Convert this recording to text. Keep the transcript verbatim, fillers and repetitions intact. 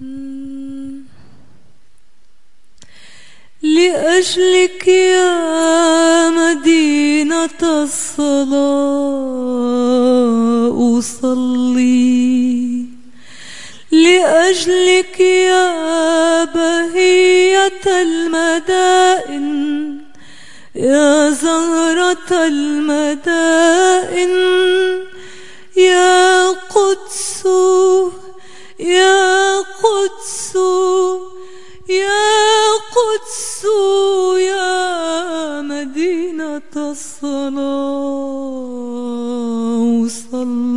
لأجلك يا مدينة الصلاة أصلي، لأجلك يا بهية المدائن، يا زهرة المدائن، يا قدس يا قدس يا قدس يا مدينة الصلاة صلى